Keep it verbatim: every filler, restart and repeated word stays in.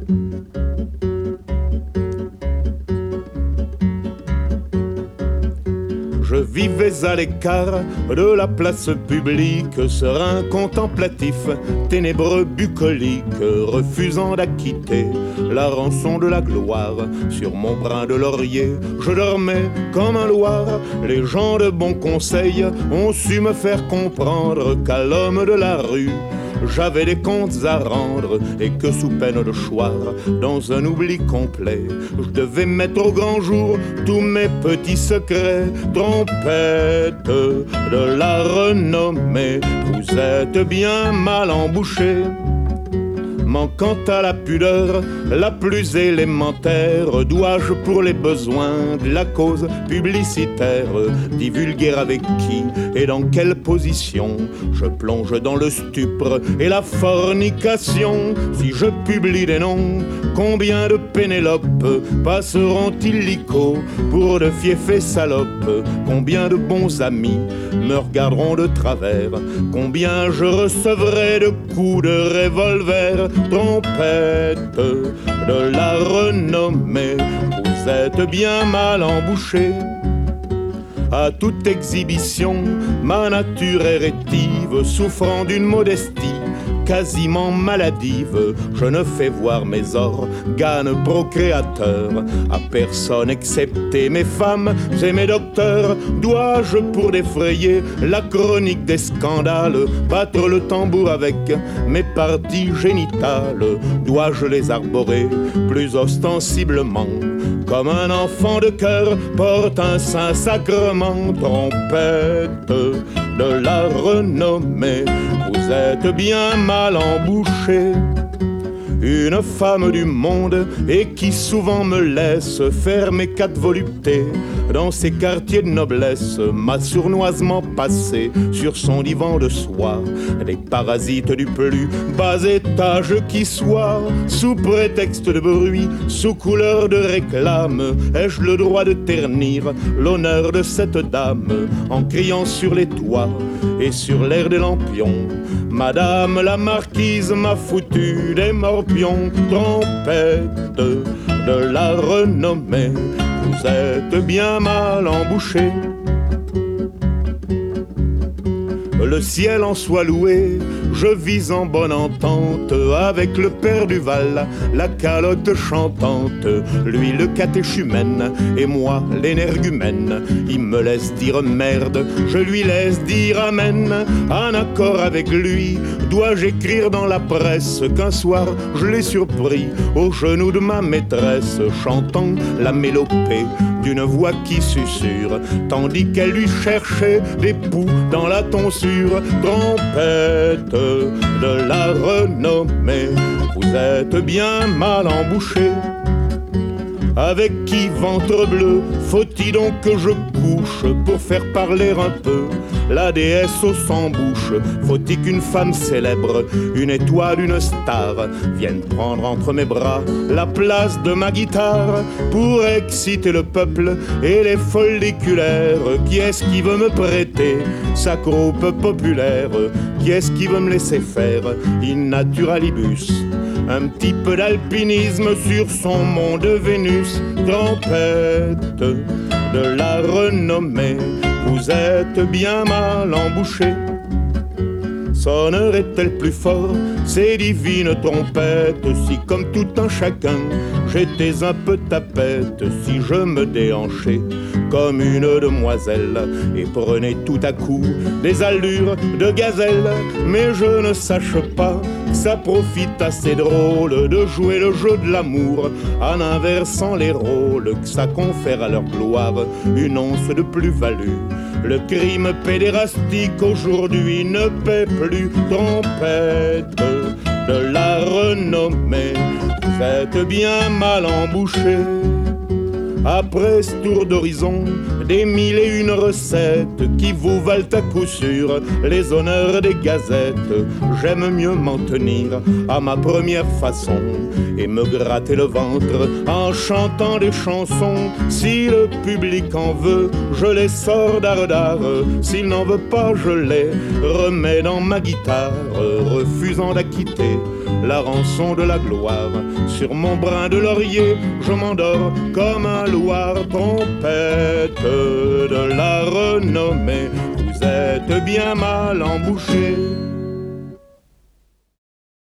Je vivais à l'écart de la place publique, serein contemplatif, ténébreux bucolique, refusant d'acquitter la rançon de la gloire. Sur mon brin de laurier, je dormais comme un loir. Les gens de bon conseil ont su me faire comprendre qu'à l'homme de la rue, j'avais des comptes à rendre et que sous peine de choir, dans un oubli complet, je devais mettre au grand jour tous mes petits secrets. Trompette de la renommée, vous êtes bien mal embouchée. Manquant à la pudeur la plus élémentaire, dois-je pour les besoins de la cause publicitaire divulguer avec qui et dans quelle position je plonge dans le stupre et la fornication? Si je publie des noms, combien de Pénélopes passeront illico pour de fiefs salopes? Combien de bons amis me regarderont de travers? Combien je recevrai de coups de revolver? Trompette de la renommée, vous êtes bien mal embouchée. À toute exhibition, ma nature est rétive, souffrant d'une modestie quasiment maladive, je ne fais voir mes organes procréateurs à personne excepté mes femmes et mes docteurs. Dois-je pour défrayer la chronique des scandales battre le tambour avec mes parties génitales? Dois-je les arborer plus ostensiblement comme un enfant de cœur porte un saint sacrement? Trompette de la renommée, vous êtes bien mal embouchée. Une femme du monde et qui souvent me laisse faire mes quatre voluptés dans ces quartiers de noblesse, m'a sournoisement passé sur son divan de soie des parasites du plus bas étage qui soit. Sous prétexte de bruit, sous couleur de réclame, ai-je le droit de ternir l'honneur de cette dame en criant sur les toits et sur l'air des lampions: Madame la marquise m'a foutu des morpions. Trompette de la renommée, vous êtes bien mal embouchée. Le ciel en soit loué, je vis en bonne entente avec le père Duval, la calotte chantante, lui le catéchumène et moi l'énergumène. Il me laisse dire merde, je lui laisse dire amen. En accord avec lui, dois-je écrire dans la presse qu'un soir je l'ai surpris au genou de ma maîtresse, chantant la mélopée d'une voix qui susurre, tandis qu'elle lui cherchait des poux dans la tonsure. Trompette de la renommée, vous êtes bien mal embouchée. Avec qui, ventre bleu, faut-il donc que je couche pour faire parler un peu la déesse aux cent-bouches? Faut-il qu'une femme célèbre, une étoile, une star, vienne prendre entre mes bras la place de ma guitare pour exciter le peuple et les folliculaires? Qui est-ce qui veut me prêter sa croupe populaire? Qui est-ce qui veut me laisser faire in naturalibus un petit peu d'alpinisme sur son mont de Vénus? Trompette de la renommée, vous êtes bien mal embouchée. Sonnerait-elle plus fort ces divines trompettes si comme tout un chacun j'étais un peu tapette, si je me déhanchais comme une demoiselle et prenais tout à coup des allures de gazelle? Mais je ne sache pas que ça profite assez drôle de jouer le jeu de l'amour en inversant les rôles, que ça confère à leur gloire une once de plus-value. Le crime pédérastique aujourd'hui ne paie plus. Trompette de la renommée, vous êtes bien mal embouchée. Après ce tour d'horizon, des mille et une recettes qui vous valent à coup sûr les honneurs des gazettes, j'aime mieux m'en tenir à ma première façon et me gratter le ventre en chantant des chansons. Si le public en veut, je les sors d'art d'art. S'il n'en veut pas, je les remets dans ma guitare, refusant d'acquitter la rançon de la gloire. Sur mon brin de laurier, je m'endors comme un loir, trompette de la renommée. Vous êtes bien mal embouché.